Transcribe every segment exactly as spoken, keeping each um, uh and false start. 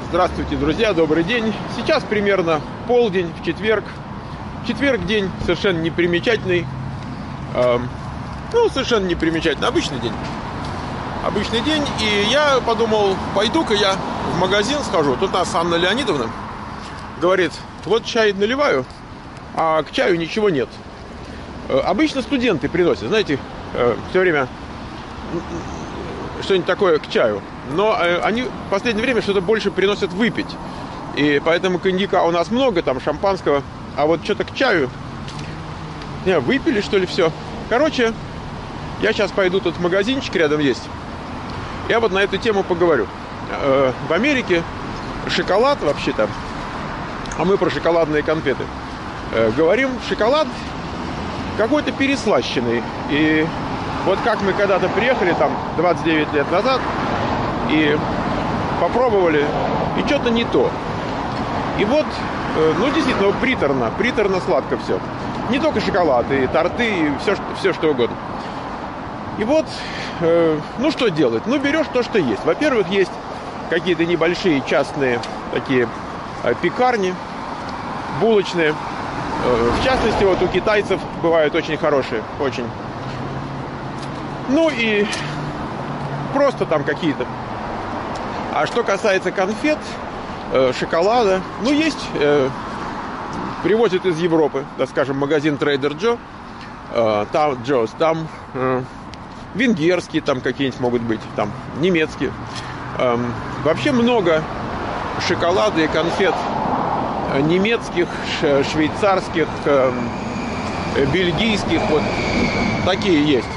Здравствуйте, друзья, добрый день. Сейчас примерно полдень в четверг. Четверг день совершенно непримечательный. Эм, ну, совершенно непримечательный. Обычный день. Обычный день. И я подумал, пойду-ка я в магазин схожу. Тут нас Анна Леонидовна говорит, вот чай наливаю, а к чаю ничего нет. Э, обычно студенты приносят, знаете, э, все время что-нибудь такое к чаю. Но э, они в последнее время что-то больше приносят выпить. И поэтому коньяка у нас много, там шампанского. А вот что-то к чаю. Не, выпили, что ли, все. Короче, я сейчас пойду, тут магазинчик рядом есть. Я вот на эту тему поговорю. Э, в Америке шоколад вообще-то, а мы про шоколадные конфеты э, говорим, шоколад какой-то переслащенный. И вот как мы когда-то приехали, там, двадцать девять лет назад, и попробовали, и что-то не то. И вот, ну, действительно, приторно, приторно-сладко все. Не только шоколад, и торты, и все, все что угодно. И вот, э, ну, что делать? Ну, берешь то, что есть. Во-первых, есть какие-то небольшие частные такие э, пекарни, булочные. Э, в частности, вот у китайцев бывают очень хорошие, очень. Ну, и просто там какие-то. А что касается конфет, э, шоколада, ну, есть, э, привозят из Европы, да, скажем, магазин Trader Joe, э, там, Joe's, там э, венгерские там какие-нибудь могут быть, там немецкие. Э, вообще много шоколада и конфет немецких, швейцарских, э, бельгийских, вот такие есть.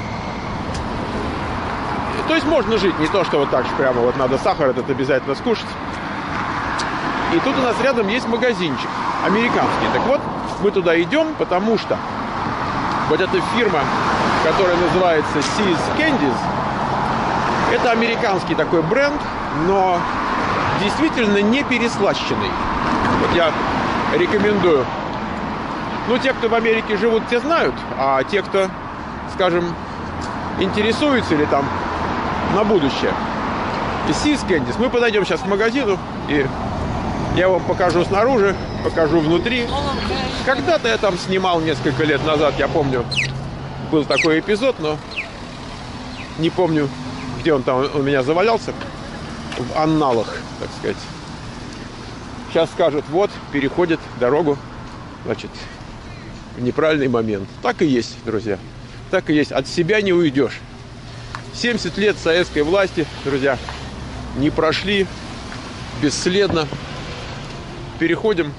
То есть можно жить, не то, что вот так же прямо вот надо сахар этот обязательно скушать. И тут у нас рядом есть магазинчик американский. Так вот, мы туда идем, потому что вот эта фирма, которая называется See's Candies, это американский такой бренд, но действительно не переслащенный. Вот я рекомендую. Ну, те, кто в Америке живут, те знают, а те, кто, скажем, интересуются или там на будущее. И See's Candies. Мы подойдем сейчас к магазину, и я вам покажу снаружи, покажу внутри. Когда-то я там снимал несколько лет назад, я помню, был такой эпизод, но не помню, где он там у меня завалялся. В анналах, так сказать. Сейчас скажут, вот, переходит дорогу, значит, в неправильный момент. Так и есть, друзья. Так и есть. От себя не уйдешь. семьдесят лет советской власти, друзья, не прошли бесследно. Переходим.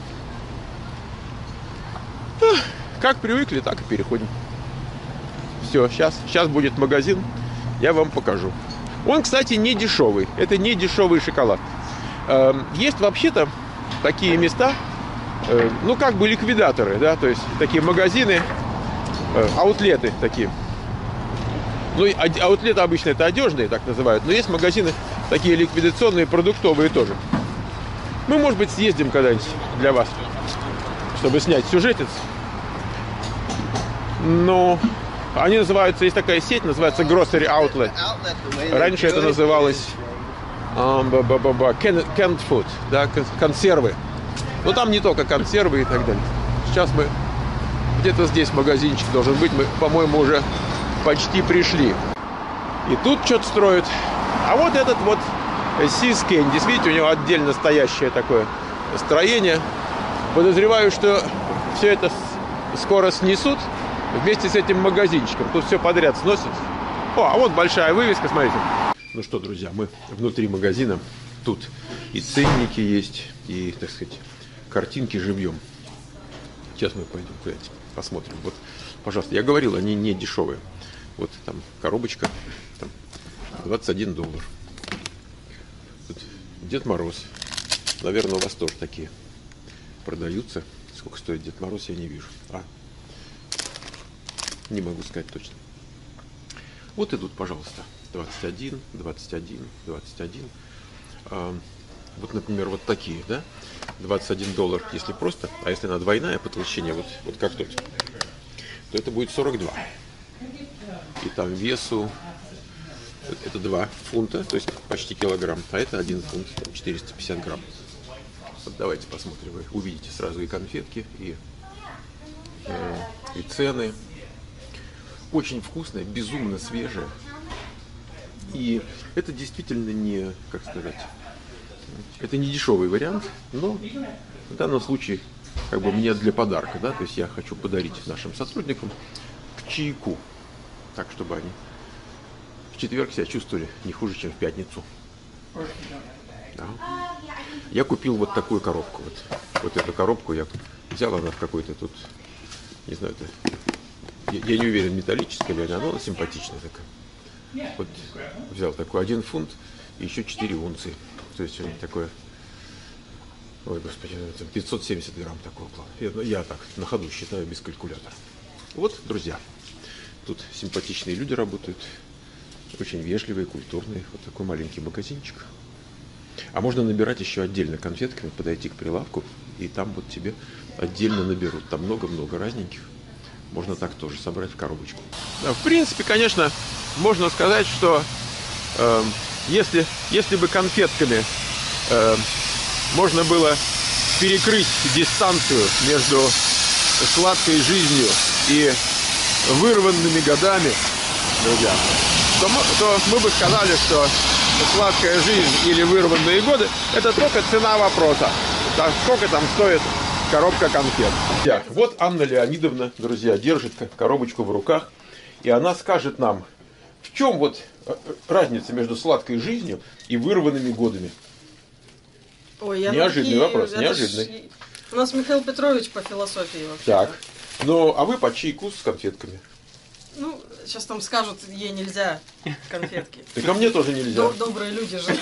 Как привыкли, так и переходим. Все, сейчас, сейчас будет магазин. Я вам покажу. Он, кстати, не дешевый. Это не дешевый шоколад. Есть вообще-то такие места, ну, как бы ликвидаторы, да, то есть такие магазины, аутлеты такие. Ну, аутлеты обычно это одежные, так называют. Но есть магазины такие ликвидационные, продуктовые тоже. Мы, может быть, съездим когда-нибудь для вас, чтобы снять сюжетец. Но они называются, есть такая сеть, называется Grocery Outlet. Раньше это называлось um, canned food, да, консервы. Но там не только консервы и так далее. Сейчас мы где-то здесь магазинчик должен быть. Мы, по-моему, уже почти пришли. И тут что-то строят. А вот этот вот See's Candies, видите, у него отдельно стоящее такое строение. Подозреваю, что все это скоро снесут вместе с этим магазинчиком. Тут все подряд сносят. О, а вот большая вывеска, смотрите. Ну что, друзья, мы внутри магазина. Тут и ценники есть, и, так сказать, картинки живьем. Сейчас мы пойдем куда-нибудь посмотрим. Вот, пожалуйста, я говорил, они не дешевые. Вот там коробочка, там двадцать один доллар. Тут Дед Мороз. Наверное, у вас тоже такие продаются. Сколько стоит Дед Мороз, я не вижу. А, не могу сказать точно. Вот идут, пожалуйста, двадцать один, двадцать один, двадцать один. А, вот, например, вот такие, да? двадцать один доллар, если просто. А если она двойная по толщине, вот, вот как тут, то это будет сорок два. И там весу это два фунта, то есть почти килограмм, а это один фунт, четыреста пятьдесят грамм. Вот давайте посмотрим, вы увидите сразу и конфетки, и, э, и цены. Очень вкусная, безумно свежая. И это действительно не, как сказать, это не дешевый вариант, но в данном случае как бы мне для подарка, да, то есть я хочу подарить нашим сотрудникам к чайку, так чтобы они в четверг себя чувствовали не хуже, чем в пятницу. Да. Я купил вот такую коробку, вот, вот эту коробку я взял, она в какой-то тут, не знаю, это, я, я не уверен, металлическая ли она, но она симпатичная такая. Вот взял такой один фунт и еще четыре унции, то есть такое. Ой, господи, пятьсот семьдесят грамм такого плана. Я, я так на ходу считаю без калькулятора. Вот, друзья, тут симпатичные люди работают, очень вежливые, культурные. Вот такой маленький магазинчик. А можно набирать еще отдельно конфетками, подойти к прилавку, и там вот тебе отдельно наберут. Там много-много разненьких. Можно так тоже собрать в коробочку. Да, в принципе, конечно, можно сказать, что э, если, если бы конфетками э, можно было перекрыть дистанцию между сладкой жизнью и вырванными годами, друзья, то мы, то мы бы сказали, что сладкая жизнь или вырванные годы – это только цена вопроса. Так, сколько там стоит коробка конфет. Так, вот Анна Леонидовна, друзья, держит коробочку в руках, и она скажет нам, в чем вот разница между сладкой жизнью и вырванными годами. Ой, я неожиданный такие... вопрос, это неожиданный. Ж... У нас Михаил Петрович по философии вообще. Так, ну, а вы по чайку с конфетками? Ну, сейчас там скажут, ей нельзя конфетки. Так а мне тоже нельзя. Добрые люди же.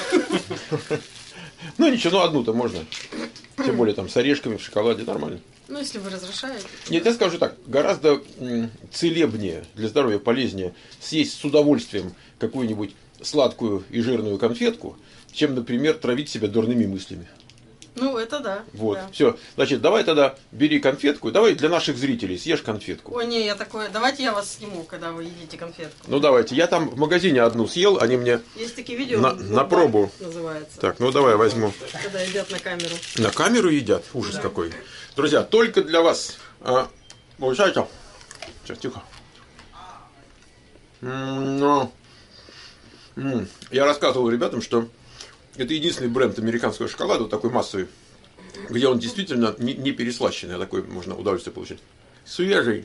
Ну ничего, ну одну-то можно. Тем более там с орешками в шоколаде нормально. Ну, если вы разрешаете. Нет, я скажу так, гораздо целебнее, для здоровья полезнее съесть с удовольствием какую-нибудь сладкую и жирную конфетку, чем, например, травить себя дурными мыслями. Ну, это да. Вот, да. все. Значит, давай тогда бери конфетку, давай для наших зрителей съешь конфетку. Ой, не, я такое, давайте я вас сниму, когда вы едите конфетку. Ну, давайте. Я там в магазине одну съел, они мне есть такие видео, на, на пробу. Называется. Так, ну давай возьму. Когда едят на камеру. На камеру едят? Ужас да. какой. Друзья, только для вас. А, получайте. Сейчас, тихо. Ну, я рассказывал ребятам, что это единственный бренд американского шоколада, вот такой массовый, где он действительно не, не переслащенный, а такой можно удовольствие получить. Свежий.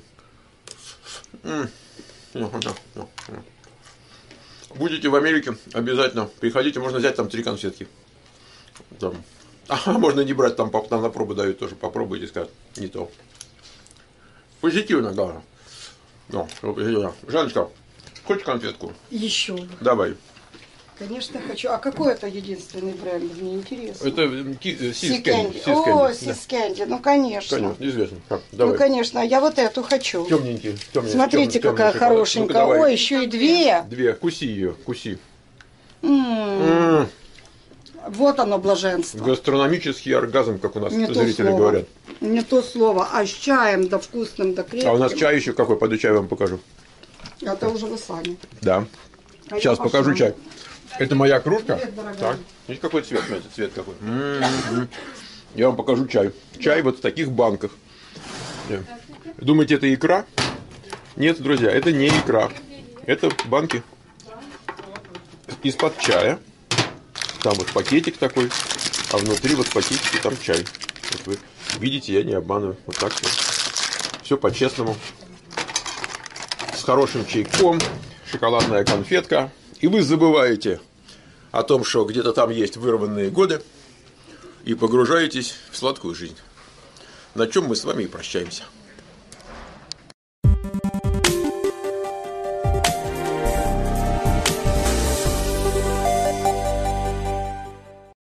Будете в Америке, обязательно приходите, можно взять там три конфетки. Там. А можно не брать, там, там на пробу дают, тоже попробуйте, скажут, не то. Позитивно, главное. Ну, Жанночка, хочешь конфетку? Еще. Давай. Конечно, хочу. А какой это единственный бренд? Мне интересно. Это Сискенди. О, Сискенди, ну конечно. Конечно, известно. Так, ну конечно, я вот эту хочу. Темненький. темненький Смотрите, темный, какая темный хорошенькая. Ну-ка, ой, еще и две. Две. Куси ее, куси. М-м-м. Вот оно, блаженство. Гастрономический оргазм, как у нас Не зрители говорят. Не то слово. А с чаем, да вкусным, да крепким. А у нас чай еще какой? Пойду чай вам покажу. Это уже вы сами. Да. А сейчас покажу пошла. чай. Это моя кружка. Привет, так. Видите, какой цвет? Смотрите, цвет какой. М-м-м. Я вам покажу чай. Чай вот в таких банках. Думаете, это икра? Нет, друзья, это не икра. Это банки из-под чая. Там вот пакетик такой, а внутри вот пакетики там чай. Вот вы видите, я не обманываю. Вот так все. Все по-честному. С хорошим чайком, шоколадная конфетка. И вы забываете о том, что где-то там есть вырванные годы, и погружаетесь в сладкую жизнь. На чем мы с вами и прощаемся.